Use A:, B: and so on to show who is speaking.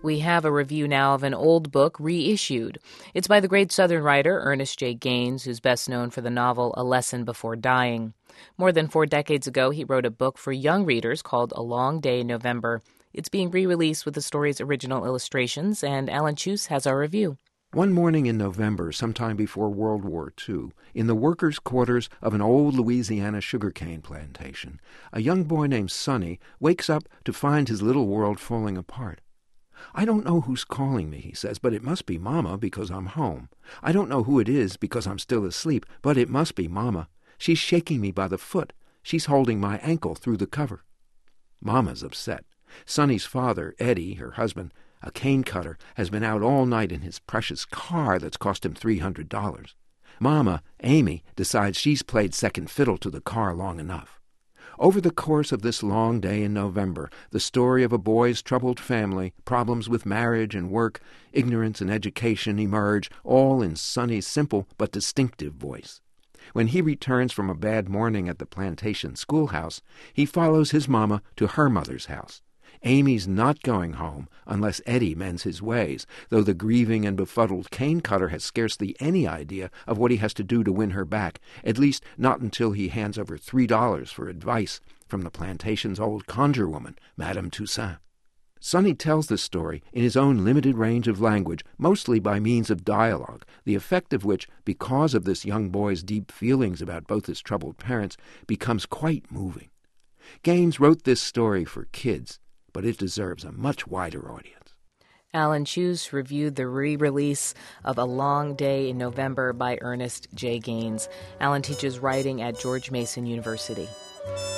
A: We have a review now of an old book reissued. It's by the great Southern writer Ernest J. Gaines, who's best known for the novel A Lesson Before Dying. More than 4 decades ago, he wrote a book for young readers called A Long Day in November. It's being re-released with the story's original illustrations, and Alan Chuse has our review.
B: One morning in November, sometime before World War II, in the workers' quarters of an old Louisiana sugarcane plantation, a young boy named Sonny wakes up to find his little world falling apart. "I don't know who's calling me," he says, "but it must be Mama because I'm home. I don't know who it is because I'm still asleep, but it must be Mama. She's shaking me by the foot. She's holding my ankle through the cover." Mama's upset. Sonny's father, Eddie, her husband, a cane cutter, has been out all night in his precious car that's cost him $300. Mama, Amy, decides she's played second fiddle to the car long enough. Over the course of this long day in November, the story of a boy's troubled family, problems with marriage and work, ignorance and education emerge, all in Sonny's simple but distinctive voice. When he returns from a bad morning at the plantation schoolhouse, he follows his mama to her mother's house. Amy's not going home unless Eddie mends his ways, though the grieving and befuddled cane cutter has scarcely any idea of what he has to do to win her back, at least not until he hands over $3 for advice from the plantation's old conjure woman, Madame Toussaint. Sonny tells this story in his own limited range of language, mostly by means of dialogue, the effect of which, because of this young boy's deep feelings about both his troubled parents, becomes quite moving. Gaines wrote this story for kids, but it deserves a much wider audience.
A: Alan Chuse reviewed the re-release of A Long Day in November by Ernest J. Gaines. Alan teaches writing at George Mason University.